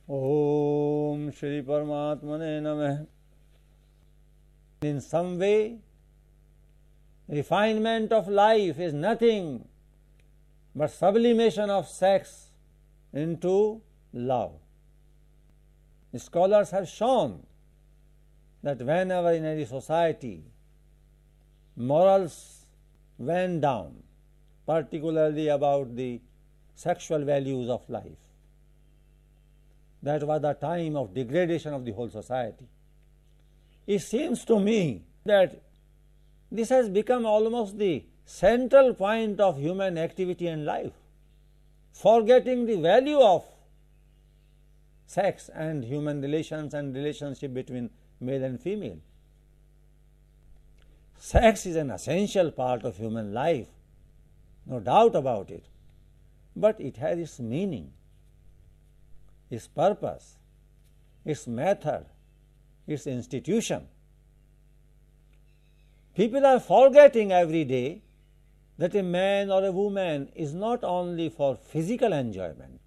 Om Shri Paramatmane Namah. In some way, refinement of life is nothing but sublimation of sex into love. Scholars have shown that whenever in any society morals went down, particularly about the sexual values of life, that was the time of degradation of the whole society. It seems to me that this has become almost the central point of human activity and life, forgetting the value of sex and human relations and relationship between male and female. Sex is an essential part of human life, no doubt about it, but it has its meaning, its purpose, its method, its institution. People are forgetting every day that a man or a woman is not only for physical enjoyment.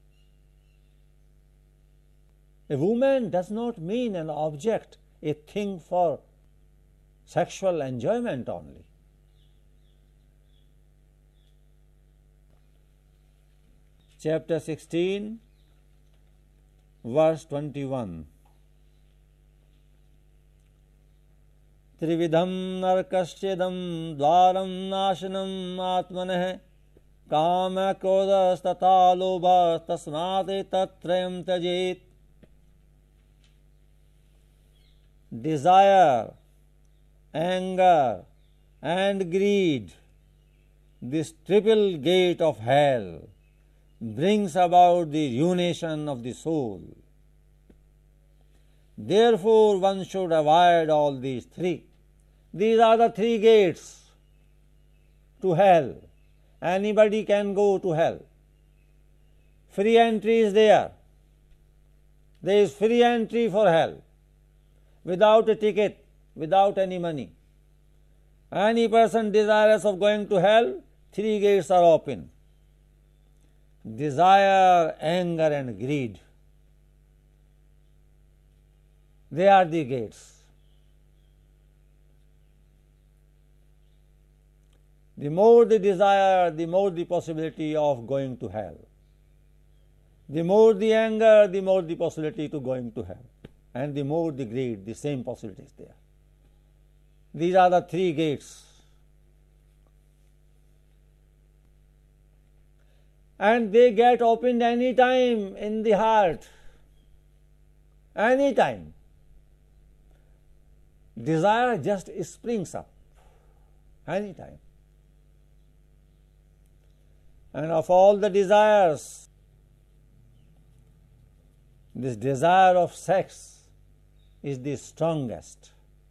A woman does not mean an object, a thing for sexual enjoyment only. Chapter 16, verse 21. त्रिविधं नरकस्येदं द्वारं नाशनम् आत्मनः कामक्रोधस्तथा लोभस्तस्मात् एतत्त्रयं त्यजेत्. Desire, anger, and greed, this triple gate of hell, brings about the ruination of the soul. Therefore, one should avoid all these three. These are the three gates to hell. Anybody can go to hell. Free entry is there. There is free entry for hell, without a ticket, without any money. Any person desirous of going to hell, three gates are open: desire, anger, and greed. They are the gates. The more the desire, the more the possibility of going to hell. The more the anger, the more the possibility to going to hell. And the more the greed, the same possibility is there. These are the three gates. And they get opened any time in the heart. Any time. Desire just springs up any time. And of all the desires, this desire of sex is the strongest.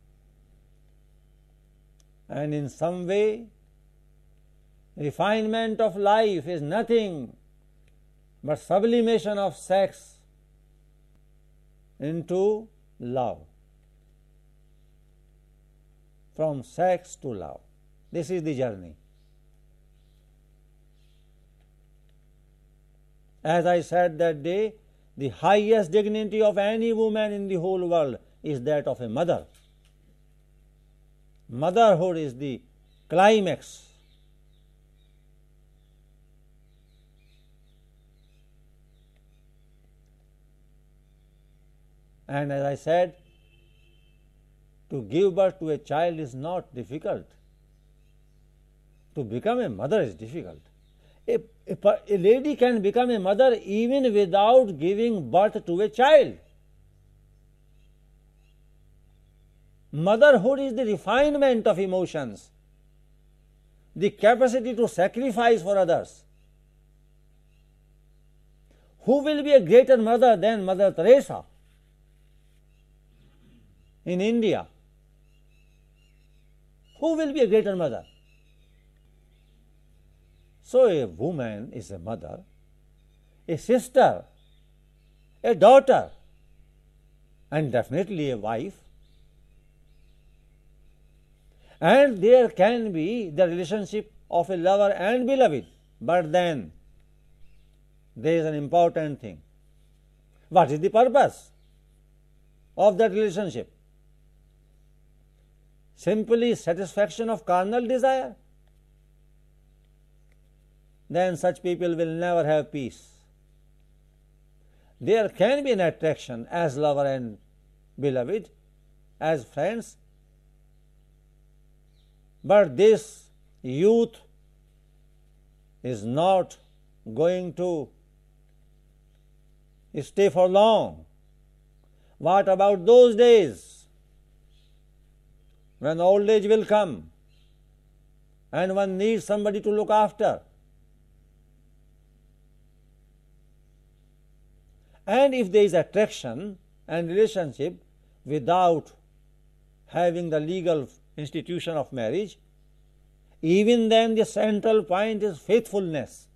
And in some way, refinement of life is nothing but sublimation of sex into love. From sex to love. This is the journey. As I said that day, the highest dignity of any woman in the whole world is that of a mother. Motherhood is the climax. And as I said, to give birth to a child is not difficult. To become a mother is difficult. A lady can become a mother even without giving birth to a child. Motherhood is the refinement of emotions, the capacity to sacrifice for others. Who will be a greater mother than Mother Teresa in India? Who will be a greater mother? So a woman is a mother, a sister, a daughter, and definitely a wife. And there can be the relationship of a lover and beloved. But then there is an important thing. What is the purpose of that relationship? Simply satisfaction of carnal desire? Then such people will never have peace. There can be an attraction as lover and beloved, as friends, but this youth is not going to stay for long. What about those days when old age will come and one needs somebody to look after? And if there is attraction and relationship without having the legal institution of marriage, even then the central point is faithfulness.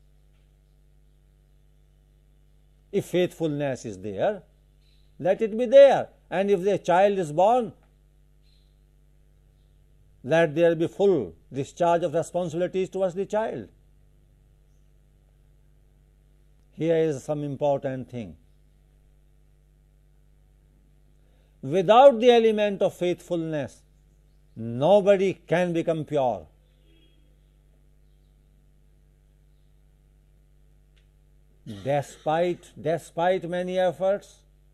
If faithfulness is there, let it be there. And if the child is born, let there be full discharge of responsibilities towards the child. Here is some important thing. Without the element of faithfulness, nobody can become pure. Despite many efforts,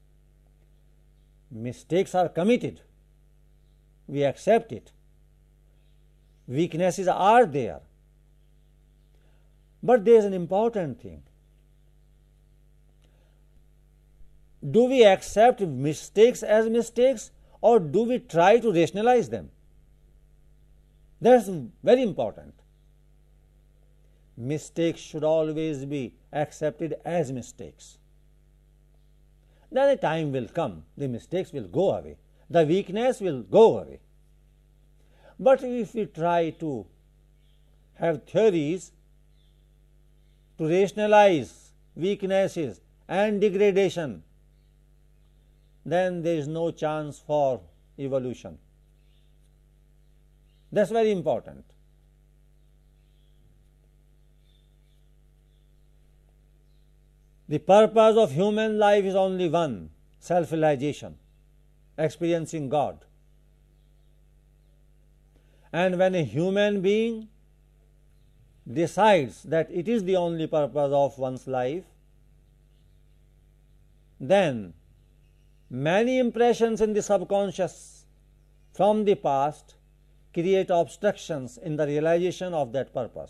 mistakes are committed. We accept it. Weaknesses are there. But there is an important thing. Do we accept mistakes as mistakes, or do we try to rationalize them? That's very important. Mistakes should always be accepted as mistakes. Then a time will come, the mistakes will go away, the weakness will go away. But if we try to have theories to rationalize weaknesses and degradation, then there is no chance for evolution. That's very important. The purpose of human life is only one: self-realization, experiencing God. And when a human being decides that it is the only purpose of one's life, then many impressions in the subconscious from the past create obstructions in the realization of that purpose.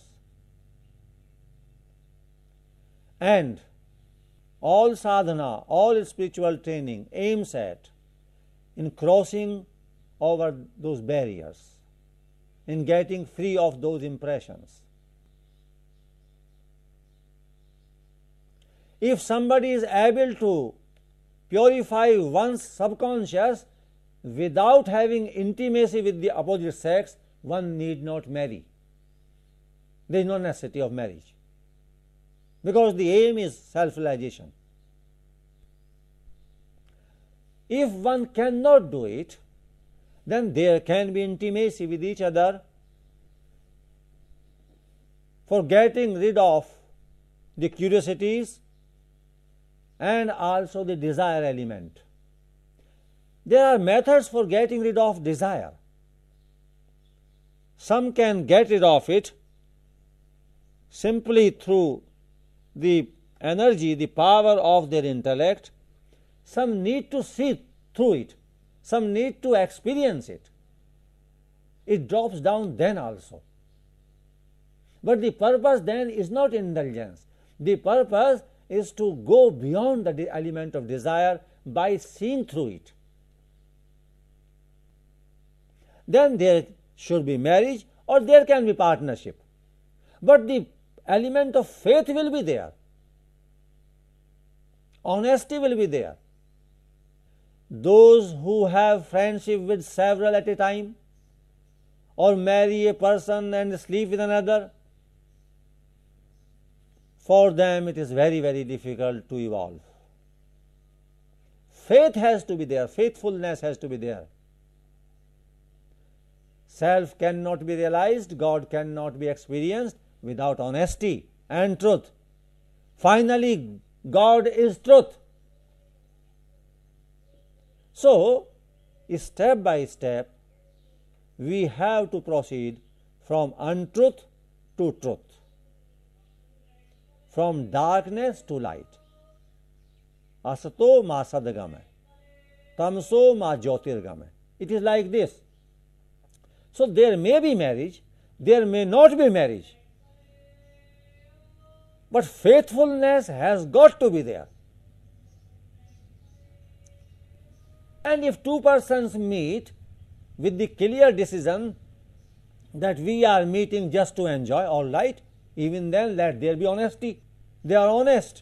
And all sadhana, all spiritual training aims at in crossing over those barriers, in getting free of those impressions. If somebody is able to purify one's subconscious without having intimacy with the opposite sex, one need not marry. There is no necessity of marriage, because the aim is self-realization. If one cannot do it, then there can be intimacy with each other for getting rid of the curiosities and also the desire element. There are methods for getting rid of desire. Some can get rid of it simply through the energy, the power of their intellect. Some need to see through it. Some need to experience it. It drops down then also. But the purpose then is not indulgence. The purpose is to go beyond the element of desire by seeing through it. Then there should be marriage, or there can be partnership. But the element of faith will be there. Honesty will be there. Those who have friendship with several at a time, or marry a person and sleep with another, for them it is very, very difficult to evolve. Faith has to be there, faithfulness has to be there. Self cannot be realized, God cannot be experienced without honesty and truth. Finally, God is truth. So, step by step, we have to proceed from untruth to truth, from darkness to light. Asato ma sadgama, tamso ma jyotirgama. It is like this. So there may be marriage, there may not be marriage, but faithfulness has got to be there. And if two persons meet with the clear decision that we are meeting just to enjoy, all right, even then let there be honesty. They are honest.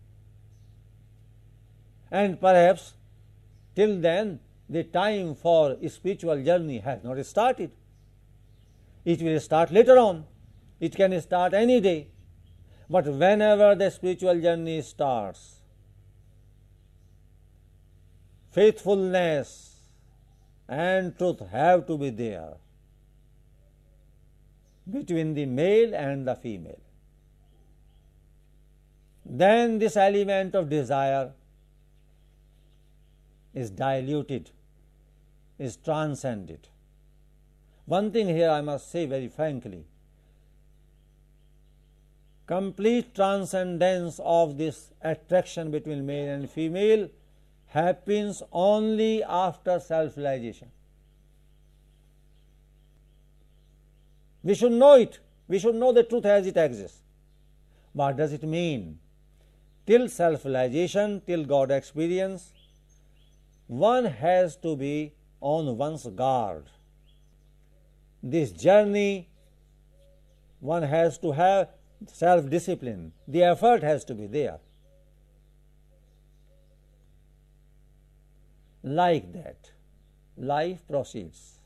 And perhaps till then the time for spiritual journey has not started. It will start later on. It can start any day. But whenever the spiritual journey starts, faithfulness and truth have to be there between the male and the female. Then this element of desire is diluted, is transcended. One thing here I must say very frankly, complete transcendence of this attraction between male and female happens only after self-realization. We should know it. We should know the truth as it exists. What does it mean? Till self-realization, till God experience, one has to be on one's guard. This journey, one has to have self-discipline. The effort has to be there. Like that, life proceeds.